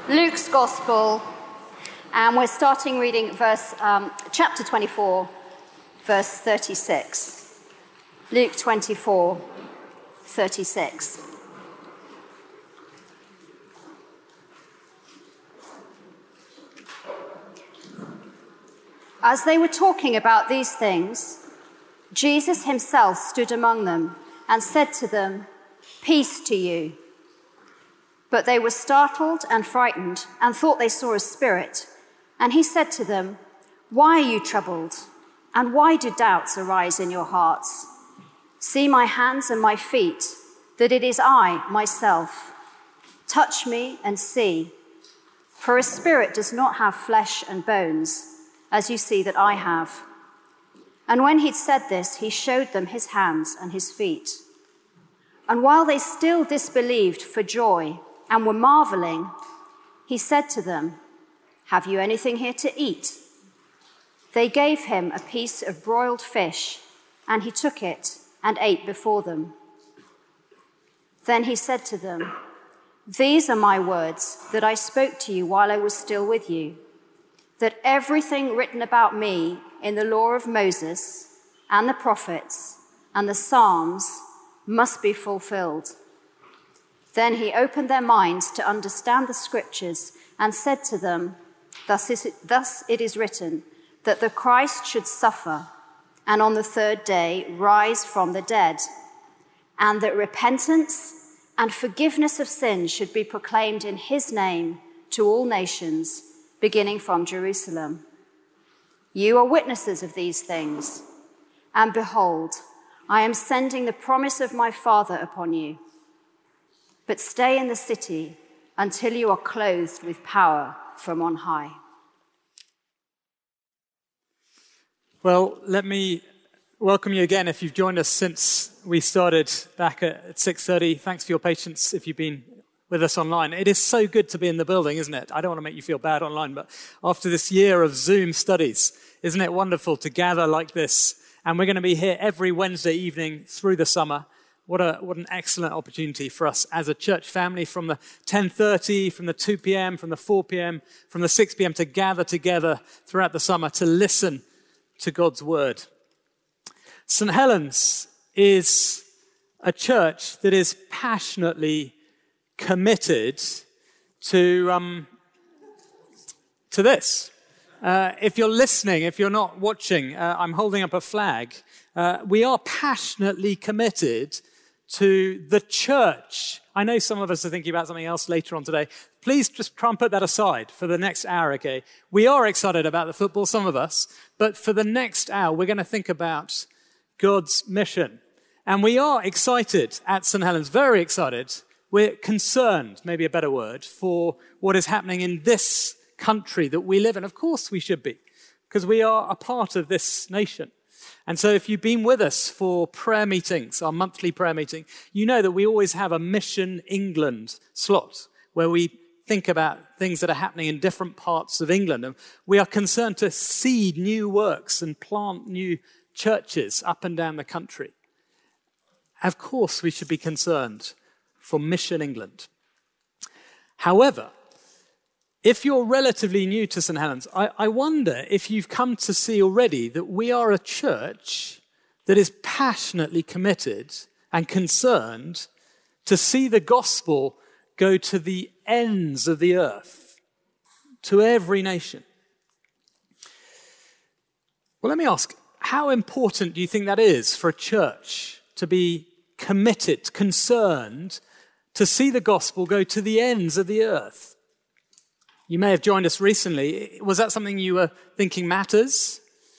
Luke's Gospel, and we're starting reading chapter 24, verse 36. Luke 24, 36. As they were talking about these things, Jesus himself stood among them and said to them, "Peace to you." But they were startled and frightened and thought they saw a spirit. And he said to them, "Why are you troubled? And why do doubts arise in your hearts? See my hands and my feet, that it is I, myself. Touch me and see. For a spirit does not have flesh and bones, as you see that I have." And when he'd said this, he showed them his hands and his feet. And while they still disbelieved for joy and were marveling, he said to them, "Have you anything here to eat?" They gave him a piece of broiled fish, and he took it and ate before them. Then he said to them, "These are my words that I spoke to you while I was still with you, that everything written about me in the law of Moses and the prophets and the Psalms must be fulfilled." Then he opened their minds to understand the scriptures and said to them, Thus it is written, that the Christ should suffer and on the third day rise from the dead, and that repentance and forgiveness of sins should be proclaimed in his name to all nations, beginning from Jerusalem. You are witnesses of these things, and behold, I am sending the promise of my Father upon you. But stay in the city until you are clothed with power from on high. Well, let me welcome you again if you've joined us since we started back at 6:30. Thanks for your patience if you've been with us online. It is so good to be in the building, isn't it? I don't want to make you feel bad online, but after this year of Zoom studies, isn't it wonderful to gather like this? And we're going to be here every Wednesday evening through the summer. What an excellent opportunity for us as a church family from the 10:30, from the 2 p.m., from the 4 p.m., from the 6 p.m. to gather together throughout the summer to listen to God's word. St. Helens is a church that is passionately committed to this. If you're listening, if you're not watching, I'm holding up a flag. We are passionately committed to the church. I know some of us are thinking about something else later on today. Please just try and put that aside for the next hour, okay? We are excited about the football, some of us, but for the next hour, we're going to think about God's mission. And we are excited at St. Helens, very excited. We're concerned, maybe a better word, for what is happening in this country that we live in. Of course we should be, because we are a part of this nation. And so if you've been with us for prayer meetings, our monthly prayer meeting, you know that we always have a Mission England slot where we think about things that are happening in different parts of England. And we are concerned to seed new works and plant new churches up and down the country. Of course, we should be concerned for Mission England. However, if you're relatively new to St. Helens, I wonder if you've come to see already that we are a church that is passionately committed and concerned to see the gospel go to the ends of the earth, to every nation. Well, let me ask, how important do you think that is for a church to be committed, concerned to see the gospel go to the ends of the earth? You may have joined us recently. Was that something you were thinking matters?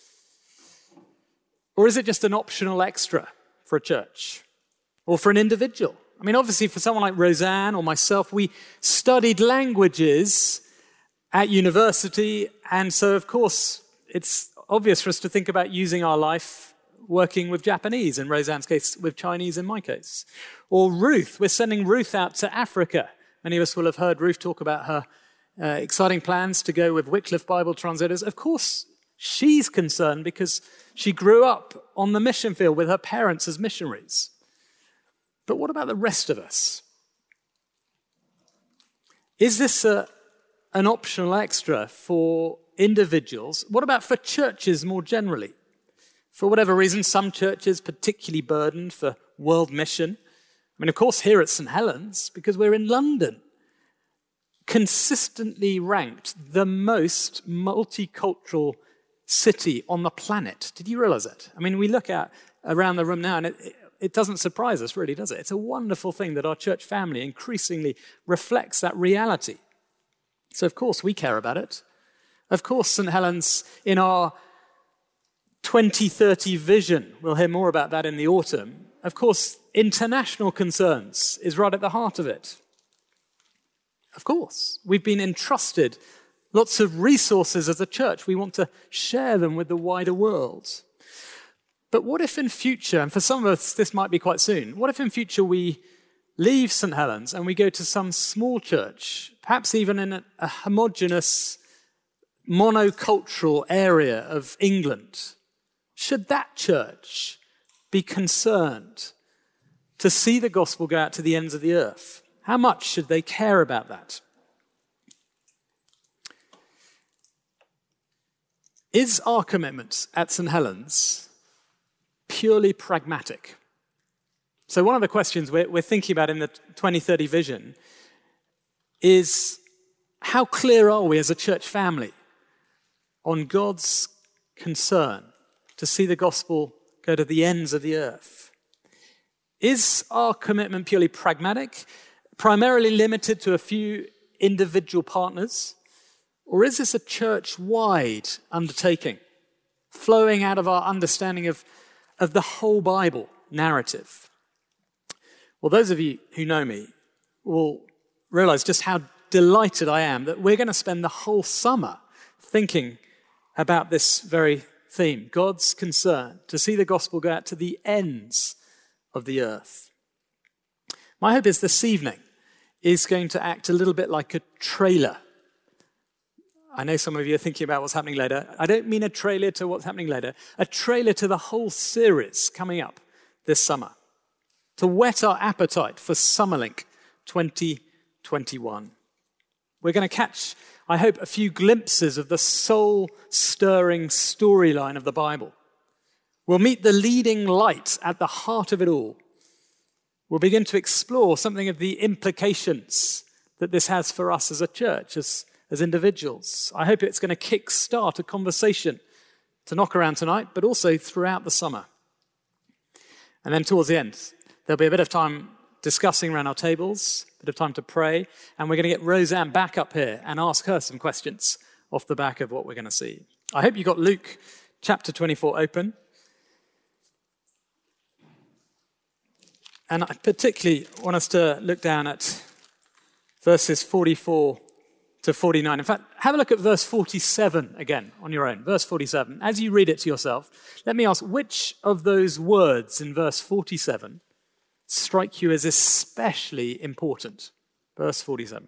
Or is it just an optional extra for a church or for an individual? I mean, obviously for someone like Roseanne or myself, we studied languages at university. And so, of course, it's obvious for us to think about using our life working with Japanese, in Roseanne's case, with Chinese in my case. Or Ruth, we're sending Ruth out to Africa. Many of us will have heard Ruth talk about her exciting plans to go with Wycliffe Bible translators. Of course, she's concerned because she grew up on the mission field with her parents as missionaries. But what about the rest of us? Is this a an optional extra for individuals. What about for churches more generally? For whatever reason, some churches particularly burdened for world mission. I mean, of course, here at St. Helens, because we're in London, consistently ranked the most multicultural city on the planet. Did you realize that? I mean, we look at around the room now, and it doesn't surprise us, really, does it? It's a wonderful thing that our church family increasingly reflects that reality. So, of course, we care about it. Of course, St. Helens, in our 2030 vision, we'll hear more about that in the autumn. Of course, international concerns is right at the heart of it. Of course, we've been entrusted lots of resources as a church. We want to share them with the wider world. But what if in future, and for some of us this might be quite soon, what if in future we leave St. Helens and we go to some small church, perhaps even in a homogeneous, monocultural area of England? Should that church be concerned to see the gospel go out to the ends of the earth? How much should they care about that? Is our commitment at St. Helens purely pragmatic? So one of the questions we're thinking about in the 2030 vision is, how clear are we as a church family on God's concern to see the gospel go to the ends of the earth? Is our commitment purely pragmatic, primarily limited to a few individual partners? Or is this a church-wide undertaking, flowing out of our understanding of the whole Bible narrative? Well, those of you who know me will realize just how delighted I am that we're going to spend the whole summer thinking about this very theme, God's concern to see the gospel go out to the ends of the earth. My hope is this evening is going to act a little bit like a trailer. I know some of you are thinking about what's happening later. I don't mean a trailer to what's happening later, a trailer to the whole series coming up this summer, to whet our appetite for Summerlink 2021. We're going to catch, I hope, a few glimpses of the soul-stirring storyline of the Bible. We'll meet the leading light at the heart of it all. We'll begin to explore something of the implications that this has for us as a church, as individuals. I hope it's going to kick-start a conversation to knock around tonight, but also throughout the summer. And then towards the end, there'll be a bit of time discussing around our tables, a bit of time to pray, and we're going to get Roseanne back up here and ask her some questions off the back of what we're going to see. I hope you got Luke chapter 24 open. And I particularly want us to look down at verses 44 to 49. In fact, have a look at verse 47 again on your own. Verse 47. As you read it to yourself, let me ask, which of those words in verse 47 strike you as especially important? Verse 47.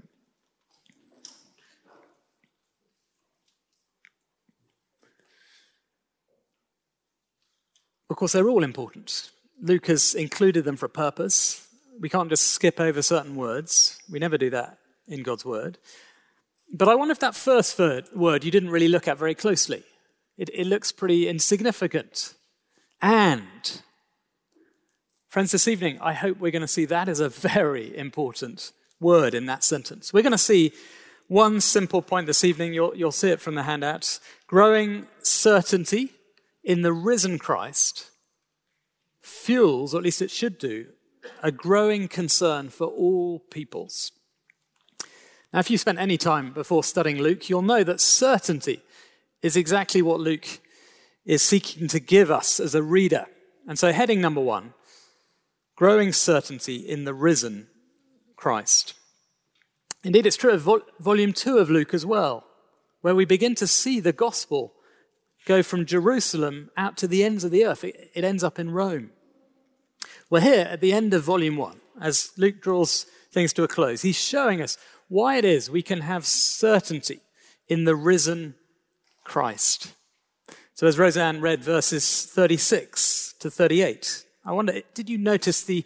Of course, they're all important. Luke has included them for a purpose. We can't just skip over certain words. We never do that in God's word. But I wonder if that first word you didn't really look at very closely. It looks pretty insignificant. And, friends, this evening, I hope we're going to see that as a very important word in that sentence. We're going to see one simple point this evening. You'll see it from the handout. Growing certainty in the risen Christ fuels, or at least it should do, a growing concern for all peoples. Now, if you spent any time before studying Luke, you'll know that certainty is exactly what Luke is seeking to give us as a reader. And so heading number 1, growing certainty in the risen Christ. Indeed, it's true of volume 2 of Luke as well, where we begin to see the gospel go from Jerusalem out to the ends of the earth. It ends up in Rome. Well, here at the end of volume 1, as Luke draws things to a close, he's showing us why it is we can have certainty in the risen Christ. So as Roseanne read verses 36 to 38, I wonder, did you notice the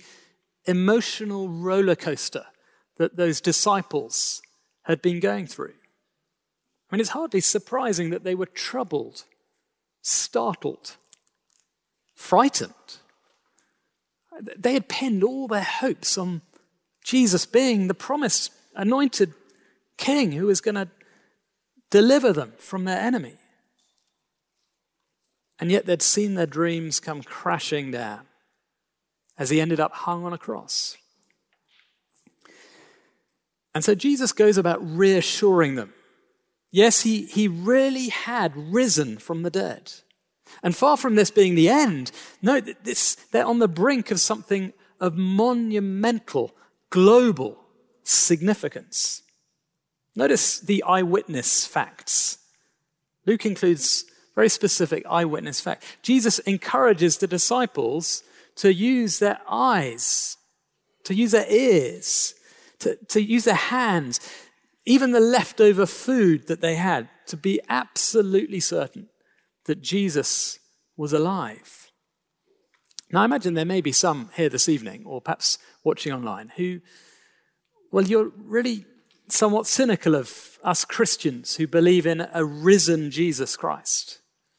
emotional roller coaster that those disciples had been going through? I mean, it's hardly surprising that they were troubled, startled, frightened. They had pinned all their hopes on Jesus being the promised, anointed king who was going to deliver them from their enemy. And yet they'd seen their dreams come crashing down as he ended up hung on a cross. And so Jesus goes about reassuring them. Yes, he really had risen from the dead. And far from this being the end, no, they're on the brink of something of monumental, global significance. Notice the eyewitness facts. Luke includes very specific eyewitness facts. Jesus encourages the disciples to use their eyes, to use their ears, to use their hands, even the leftover food that they had, to be absolutely certain that Jesus was alive. Now, I imagine there may be some here this evening, or perhaps watching online, who, well, you're really somewhat cynical of us Christians who believe in a risen Jesus Christ.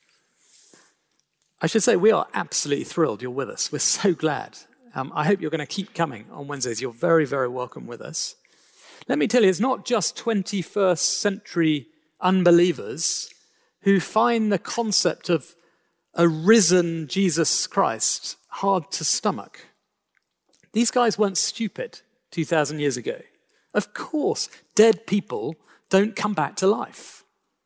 I should say we are absolutely thrilled you're with us. We're so glad. I hope you're going to keep coming on Wednesdays. You're very, very welcome with us. Let me tell you, it's not just 21st century unbelievers who find the concept of a risen Jesus Christ hard to stomach. These guys weren't stupid 2,000 years ago. Of course, dead people don't come back to life.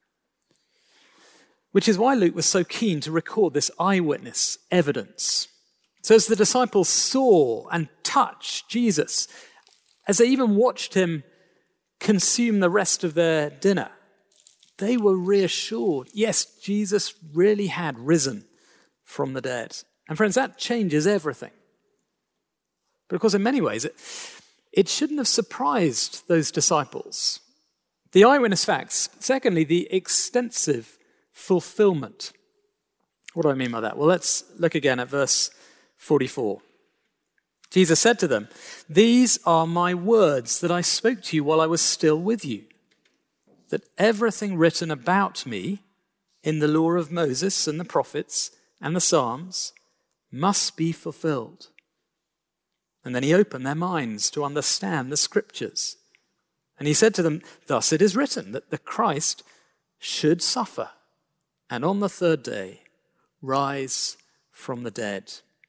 Which is why Luke was so keen to record this eyewitness evidence. So as the disciples saw and touched Jesus, as they even watched him consume the rest of their dinner, they were reassured. Yes, Jesus really had risen from the dead. And friends, that changes everything. Because in many ways, it shouldn't have surprised those disciples. The eyewitness facts. Secondly, the extensive fulfillment. What do I mean by that? Well, let's look again at verse 44. Jesus said to them, "These are my words that I spoke to you while I was still with you, that everything written about me in the law of Moses and the prophets and the Psalms must be fulfilled." And then he opened their minds to understand the scriptures. And he said to them, "Thus it is written that the Christ should suffer and on the third day rise from the dead."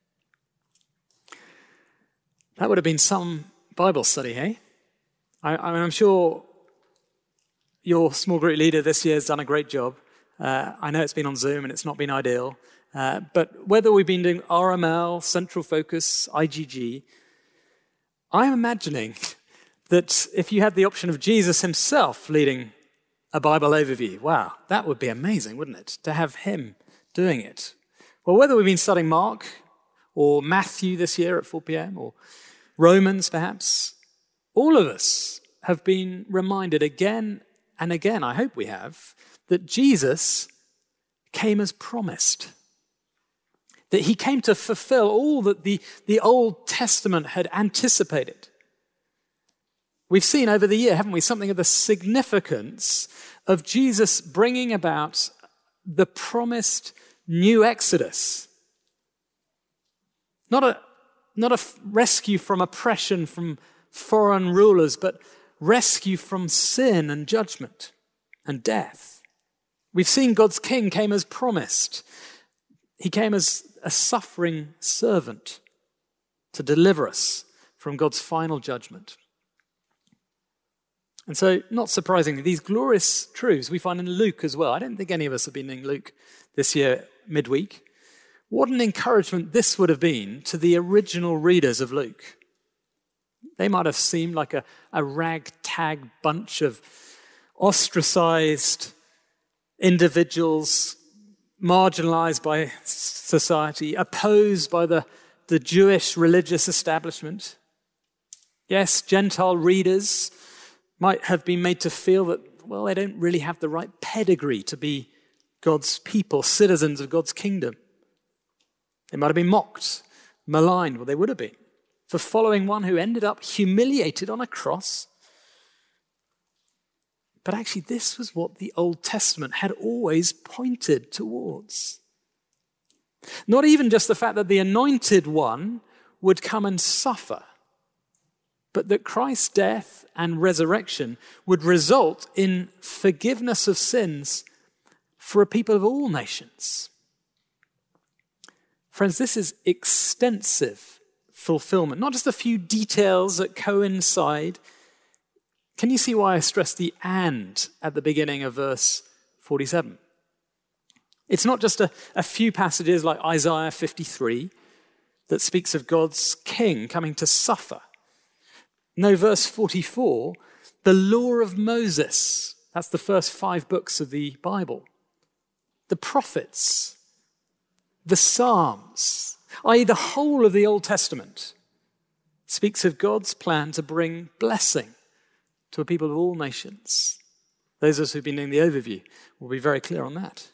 That would have been some Bible study, hey? I'm sure your small group leader this year has done a great job. I know it's been on Zoom and it's not been ideal. But whether we've been doing RML, Central Focus, IGG, I'm imagining that if you had the option of Jesus himself leading a Bible overview, wow, that would be amazing, wouldn't it? To have him doing it. Well, whether we've been studying Mark or Matthew this year at 4 p.m. or Romans perhaps, all of us have been reminded again and again, I hope we have, that Jesus came as promised. That he came to fulfill all that the Old Testament had anticipated. We've seen over the year, haven't we, something of the significance of Jesus bringing about the promised new Exodus. Not a rescue from oppression from foreign rulers, but rescue from sin and judgment and death. We've seen God's King came as promised. He came as a suffering servant to deliver us from God's final judgment. And so, not surprisingly, these glorious truths we find in Luke as well. I don't think any of us have been in Luke this year midweek. What an encouragement this would have been to the original readers of Luke. They might have seemed like a ragtag bunch of ostracized individuals, marginalized by society, opposed by the Jewish religious establishment. Yes, Gentile readers might have been made to feel that, well, they don't really have the right pedigree to be God's people, citizens of God's kingdom. They might have been mocked, maligned, well, they would have been, for following one who ended up humiliated on a cross, But actually, this was what the Old Testament had always pointed towards. Not even just the fact that the anointed one would come and suffer, but that Christ's death and resurrection would result in forgiveness of sins for a people of all nations. Friends, this is extensive fulfillment, not just a few details that coincide. Can you see why I stress the "and" at the beginning of verse 47? It's not just a few passages like Isaiah 53 that speaks of God's king coming to suffer. No, verse 44, the law of Moses, that's the first 5 books of the Bible. The prophets, the Psalms, i.e. the whole of the Old Testament, speaks of God's plan to bring blessing to a people of all nations. Those of us who've been doing the overview will be very clear on that.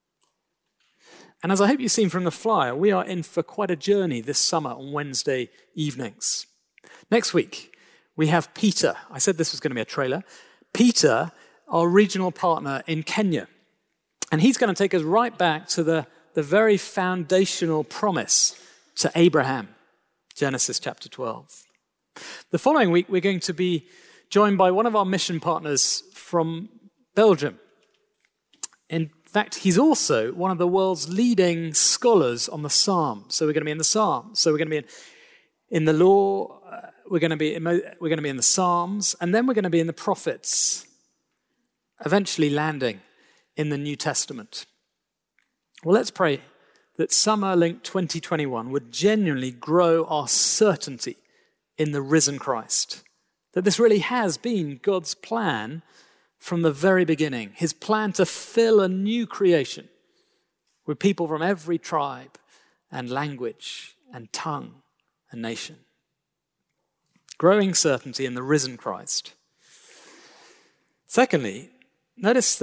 And as I hope you've seen from the flyer, we are in for quite a journey this summer on Wednesday evenings. Next week, we have Peter. I said this was going to be a trailer. Peter, our regional partner in Kenya. And he's going to take us right back to the very foundational promise to Abraham, Genesis chapter 12. The following week, we're going to be joined by one of our mission partners from Belgium. In fact, he's also one of the world's leading scholars on the Psalms. So we're going to be in the Psalms. So we're going to be in the law. We're going to be in the Psalms, and then we're going to be in the prophets, eventually landing in the New Testament. Well, let's pray that Summer Link 2021 would genuinely grow our certainty in the risen Christ. That this really has been God's plan from the very beginning, his plan to fill a new creation with people from every tribe and language and tongue and nation. Growing certainty in the risen Christ. Secondly, notice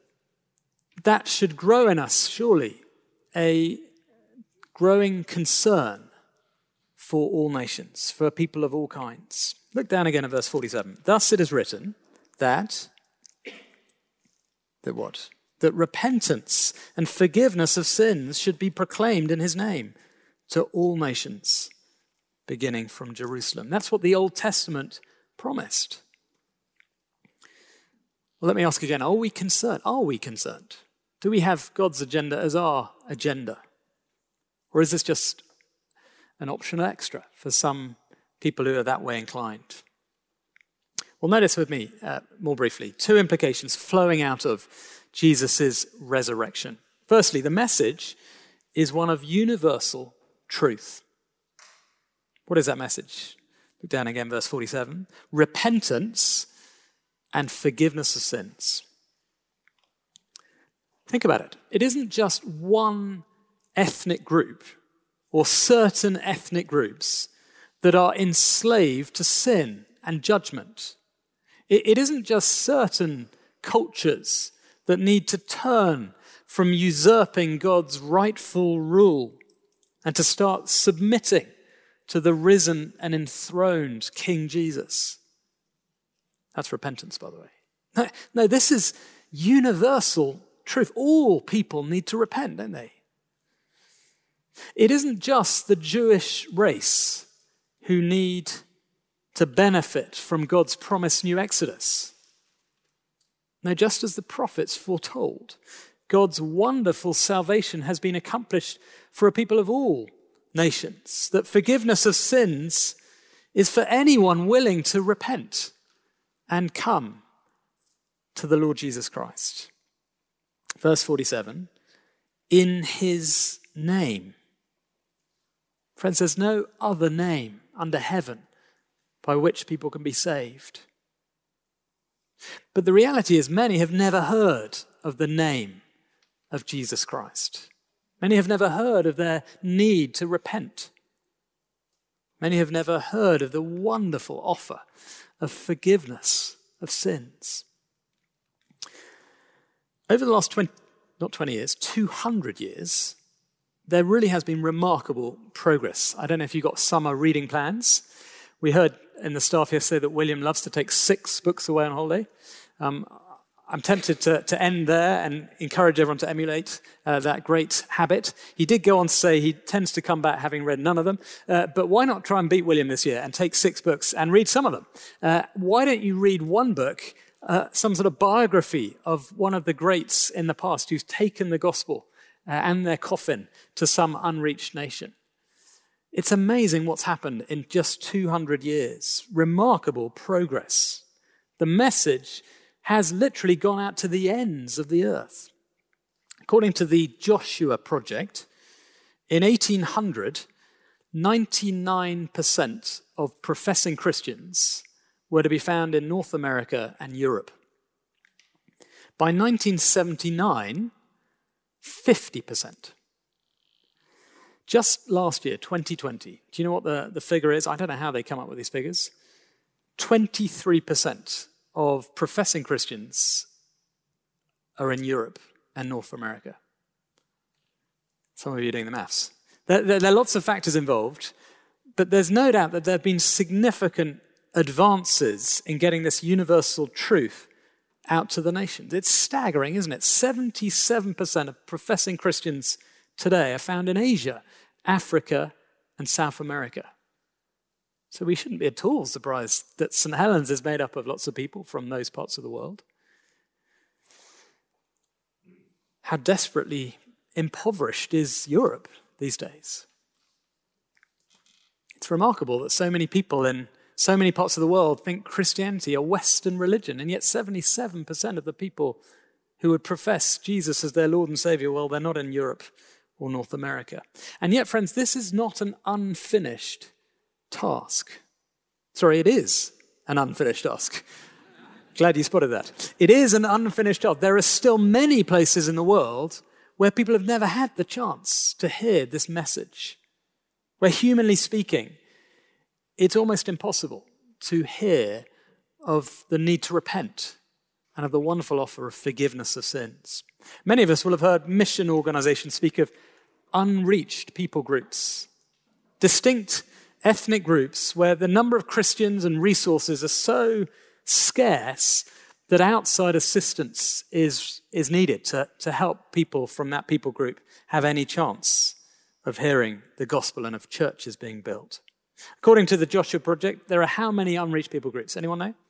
that should grow in us, surely, a growing concern for all nations, for people of all kinds. Look down again at verse 47. Thus it is written that what? That repentance and forgiveness of sins should be proclaimed in his name to all nations, beginning from Jerusalem. That's what the Old Testament promised. Well, let me ask again, are we concerned? Are we concerned? Do we have God's agenda as our agenda? Or is this just an optional extra for some people who are that way inclined? Well, notice with me, more briefly, 2 implications flowing out of Jesus' resurrection. Firstly, the message is one of universal truth. What is that message? Look down again, verse 47. Repentance and forgiveness of sins. Think about it. It isn't just one ethnic group or certain ethnic groups that are enslaved to sin and judgment. It isn't just certain cultures that need to turn from usurping God's rightful rule and to start submitting to the risen and enthroned King Jesus. That's repentance, by the way. No, this is universal truth. All people need to repent, don't they? It isn't just the Jewish race who need to benefit from God's promised new Exodus. No, just as the prophets foretold, God's wonderful salvation has been accomplished for a people of all nations, that forgiveness of sins is for anyone willing to repent and come to the Lord Jesus Christ. Verse 47, in his name. Friends, there's no other name under heaven by which people can be saved. But the reality is many have never heard of the name of Jesus Christ. Many have never heard of their need to repent. Many have never heard of the wonderful offer of forgiveness of sins. Over the last 200 years, there really has been remarkable progress. I don't know if you got summer reading plans. We heard in the staff yesterday that William loves to take 6 books away on holiday. I'm tempted to end there and encourage everyone to emulate that great habit. He did go on to say he tends to come back having read none of them, but why not try and beat William this year and take 6 books and read some of them? Why don't you read one book, some sort of biography of one of the greats in the past who's taken the gospel and their coffin to some unreached nation? It's amazing what's happened in just 200 years. Remarkable progress. The message has literally gone out to the ends of the earth. According to the Joshua Project, in 1800, 99% of professing Christians were to be found in North America and Europe. By 1979, 50%. Just last year, 2020, do you know what the figure is? I don't know how they come up with these figures. 23% of professing Christians are in Europe and North America. Some of you are doing the maths. There are lots of factors involved, but there's no doubt that there have been significant advances in getting this universal truth out to the nations. It's staggering, isn't it? 77% of professing Christians today are found in Asia, Africa, and South America. So we shouldn't be at all surprised that St. Helens is made up of lots of people from those parts of the world. How desperately impoverished is Europe these days? It's remarkable that so many people in so many parts of the world think Christianity a Western religion, and yet 77% of the people who would profess Jesus as their Lord and Savior, well, they're not in Europe or North America. And yet, friends, this is not an unfinished task. Sorry, it is an unfinished task. Glad you spotted that. It is an unfinished task. There are still many places in the world where people have never had the chance to hear this message, where humanly speaking, it's almost impossible to hear of the need to repent and of the wonderful offer of forgiveness of sins. Many of us will have heard mission organizations speak of unreached people groups, distinct ethnic groups where the number of Christians and resources are so scarce that outside assistance is needed to help people from that people group have any chance of hearing the gospel and of churches being built. According to the Joshua Project, there are how many unreached people groups? Anyone know?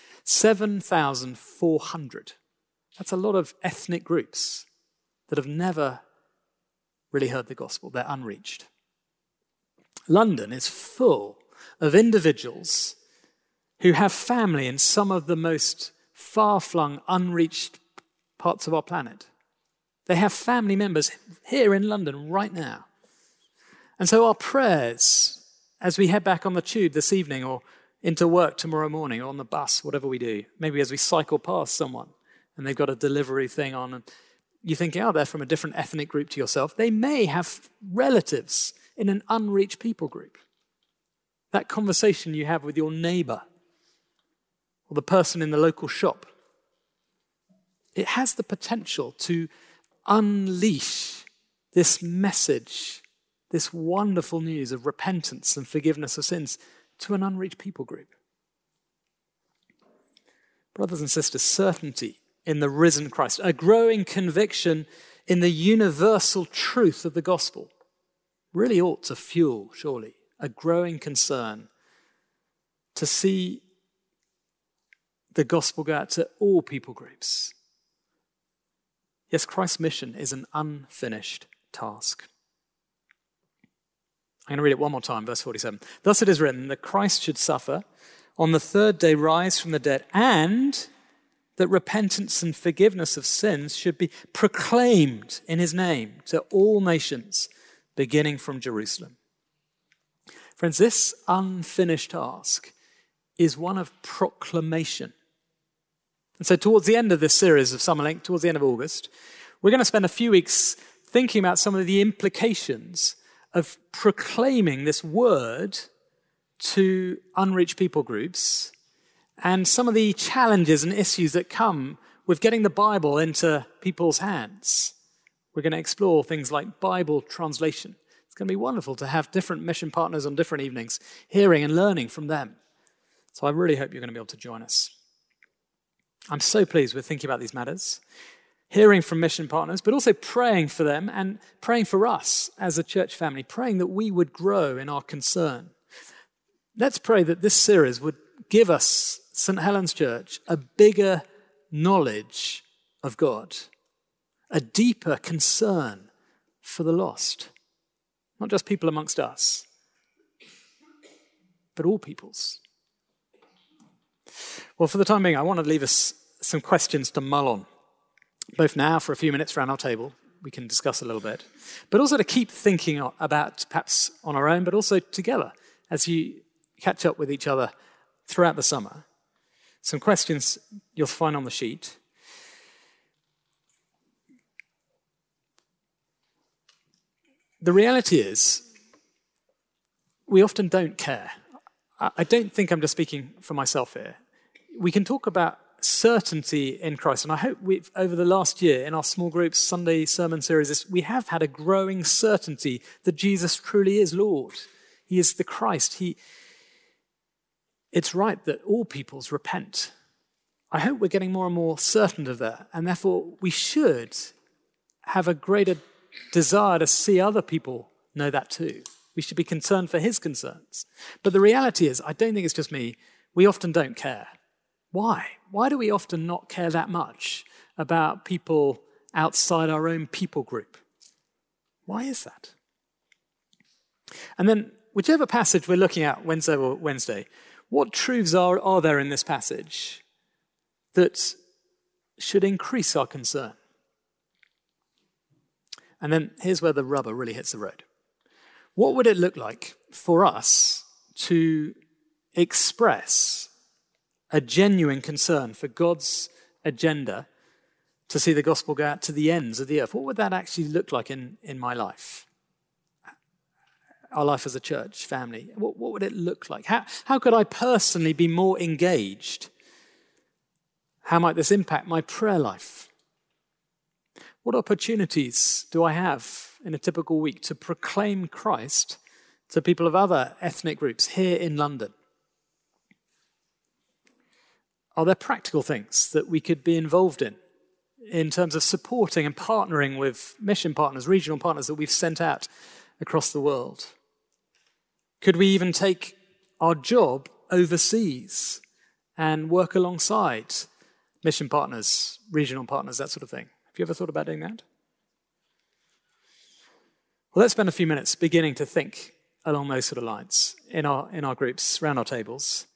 7,400. That's a lot of ethnic groups that have never really heard the gospel. They're unreached. London is full of individuals who have family in some of the most far-flung, unreached parts of our planet. They have family members here in London right now. And so our prayers, as we head back on the tube this evening or into work tomorrow morning or on the bus, whatever we do, maybe as we cycle past someone and they've got a delivery thing on and you think, oh, they're from a different ethnic group to yourself. They may have relatives in an unreached people group. That conversation you have with your neighbor or the person in the local shop, it has the potential to unleash this message, this wonderful news of repentance and forgiveness of sins to an unreached people group. Brothers and sisters, certainty in the risen Christ, a growing conviction in the universal truth of the gospel really ought to fuel, surely, a growing concern to see the gospel go out to all people groups. Yes, Christ's mission is an unfinished task. I'm going to read it one more time, verse 47. Thus it is written that Christ should suffer, on the third day rise from the dead, and that repentance and forgiveness of sins should be proclaimed in his name to all nations, beginning from Jerusalem. Friends, this unfinished task is one of proclamation. And so towards the end of this series of Summerlink, towards the end of August, we're going to spend a few weeks thinking about some of the implications of proclaiming this word to unreached people groups and some of the challenges and issues that come with getting the Bible into people's hands. We're going to explore things like Bible translation. It's going to be wonderful to have different mission partners on different evenings, hearing and learning from them. So I really hope you're going to be able to join us. I'm so pleased we're thinking about these matters, hearing from mission partners, but also praying for them and praying for us as a church family, praying that we would grow in our concern. Let's pray that this series would give us, St. Helens Church, a bigger knowledge of God, a deeper concern for the lost. Not just people amongst us, but all peoples. Well, for the time being, I want to leave us some questions to mull on, both now for a few minutes around our table, we can discuss a little bit, but also to keep thinking about perhaps on our own, but also together as you catch up with each other throughout the summer. Some questions you'll find on the sheet. The reality is, we often don't care. I don't think I'm just speaking for myself here. We can talk about certainty in Christ, and I hope we've, over the last year, in our small groups, Sunday sermon series, we have had a growing certainty that Jesus truly is Lord. He is the Christ. It's right that all peoples repent. I hope we're getting more and more certain of that, and therefore we should have a greater desire to see other people know that too. We should be concerned for his concerns. But the reality is, I don't think it's just me, we often don't care. Why? Why do we often not care that much about people outside our own people group? Why is that? And then, whichever passage we're looking at, Wednesday, what truths are there in this passage that should increase our concern? And then here's where the rubber really hits the road. What would it look like for us to express a genuine concern for God's agenda to see the gospel go out to the ends of the earth? What would that actually look like in my life? Our life as a church family. What would it look like? How could I personally be more engaged? How might this impact my prayer life? What opportunities do I have in a typical week to proclaim Christ to people of other ethnic groups here in London? Are there practical things that we could be involved in terms of supporting and partnering with mission partners, regional partners that we've sent out across the world? Could we even take our job overseas and work alongside mission partners, regional partners, that sort of thing? Have you ever thought about doing that? Well, let's spend a few minutes beginning to think along those sort of lines in our groups, around our tables.